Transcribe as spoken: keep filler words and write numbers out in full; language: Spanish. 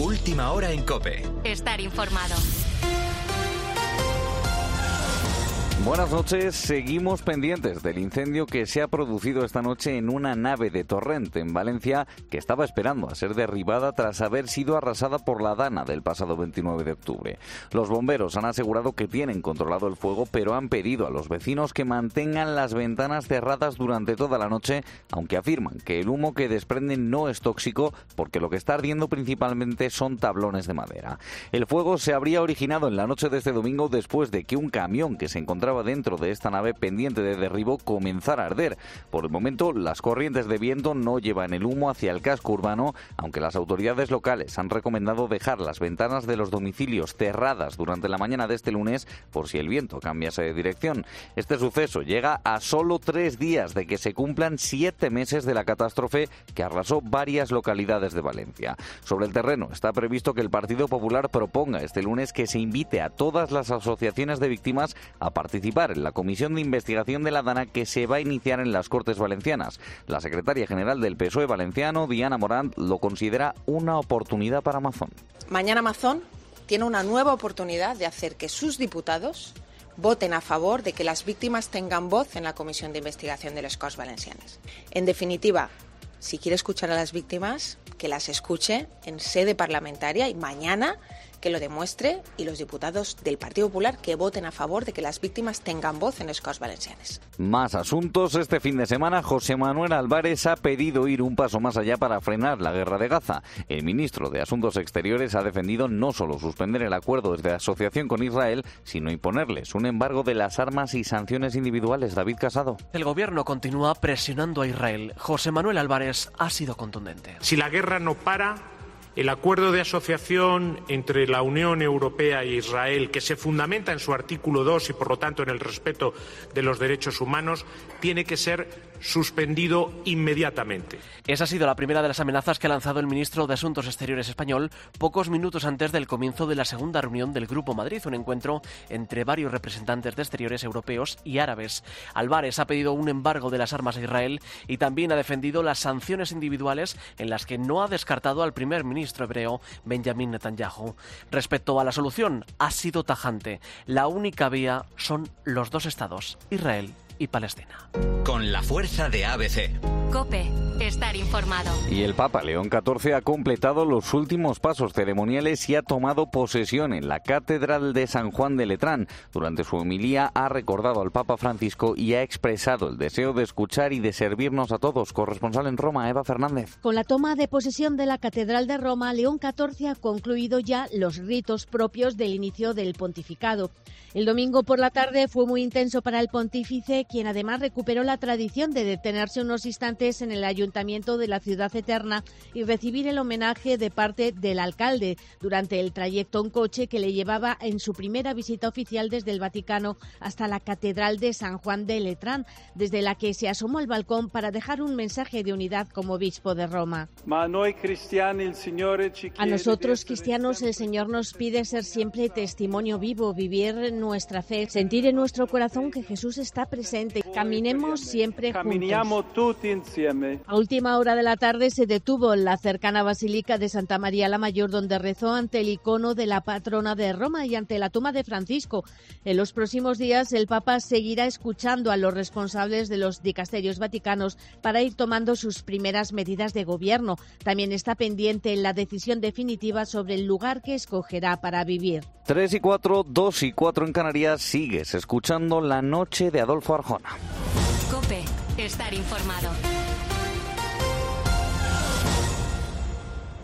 Última hora en COPE. Estar informado. Buenas noches, seguimos pendientes del incendio que se ha producido esta noche en una nave de Torrent, en Valencia, que estaba esperando a ser derribada tras haber sido arrasada por la Dana del pasado veintinueve de octubre. Los bomberos han asegurado que tienen controlado el fuego, pero han pedido a los vecinos que mantengan las ventanas cerradas durante toda la noche, aunque afirman que el humo que desprenden no es tóxico, porque lo que está ardiendo principalmente son tablones de madera. El fuego se habría originado en la noche de este domingo después de que un camión que se encontraba dentro de esta nave pendiente de derribo comenzara a arder. Por el momento, las corrientes de viento no llevan el humo hacia el casco urbano, aunque las autoridades locales han recomendado dejar las ventanas de los domicilios cerradas durante la mañana de este lunes por si el viento cambiase de dirección. Este suceso llega a solo tres días de que se cumplan siete meses de la catástrofe que arrasó varias localidades de Valencia. Sobre el terreno está previsto que el Partido Popular proponga este lunes que se invite a todas las asociaciones de víctimas a participar en la comisión de investigación de la Dana que se va a iniciar en las Cortes Valencianas. La secretaria general del P S O E valenciano, Diana Morant, lo considera una oportunidad para Amazon. Mañana Amazon tiene una nueva oportunidad de hacer que sus diputados voten a favor de que las víctimas tengan voz en la comisión de investigación de las Corts Valencianas. En definitiva, si quiere escuchar a las víctimas, que las escuche en sede parlamentaria y mañana que lo demuestre, y los diputados del Partido Popular que voten a favor de que las víctimas tengan voz en las Corts Valencianas. Más asuntos. Este fin de semana, José Manuel Álvarez ha pedido ir un paso más allá para frenar la guerra de Gaza. El ministro de Asuntos Exteriores ha defendido no solo suspender el acuerdo de asociación con Israel, sino imponerles un embargo de las armas y sanciones individuales. David Casado. El gobierno continúa presionando a Israel. José Manuel Álvarez ha sido contundente. Si la guerra no para, el acuerdo de asociación entre la Unión Europea e Israel, que se fundamenta en su artículo dos y por lo tanto en el respeto de los derechos humanos, tiene que ser suspendido inmediatamente. Esa ha sido la primera de las amenazas que ha lanzado el ministro de Asuntos Exteriores español pocos minutos antes del comienzo de la segunda reunión del Grupo Madrid, un encuentro entre varios representantes de exteriores europeos y árabes. Álvarez ha pedido un embargo de las armas a Israel y también ha defendido las sanciones individuales, en las que no ha descartado al primer ministro hebreo Benjamin Netanyahu. Respecto a la solución, ha sido tajante. La única vía son los dos estados, Israel y Palestina. Con la fuerza de A B C. COPE. Estar informado. Y el Papa León catorce ha completado los últimos pasos ceremoniales y ha tomado posesión en la Catedral de San Juan de Letrán. Durante su homilía ha recordado al Papa Francisco y ha expresado el deseo de escuchar y de servirnos a todos. Corresponsal en Roma, Eva Fernández. Con la toma de posesión de la Catedral de Roma, León catorce ha concluido ya los ritos propios del inicio del pontificado. El domingo por la tarde fue muy intenso para el pontífice, quien además recuperó la tradición de detenerse unos instantes en el Ayuntamiento de la Ciudad Eterna y recibir el homenaje de parte del alcalde durante el trayecto en coche que le llevaba en su primera visita oficial desde el Vaticano hasta la Catedral de San Juan de Letrán, desde la que se asomó al balcón para dejar un mensaje de unidad como obispo de Roma. A nosotros cristianos el Señor nos pide ser siempre testimonio vivo, vivir nuestra fe, sentir en nuestro corazón que Jesús está presente. Caminemos siempre juntos. A última hora de la tarde se detuvo en la cercana Basílica de Santa María la Mayor, donde rezó ante el icono de la patrona de Roma y ante la tumba de Francisco. En los próximos días el Papa seguirá escuchando a los responsables de los dicasterios vaticanos para ir tomando sus primeras medidas de gobierno. También está pendiente la decisión definitiva sobre el lugar que escogerá para vivir. tres y cuatro, dos y cuatro en Canarias. Sigues escuchando La Noche de Adolfo Arjona. COPE. Estar informado.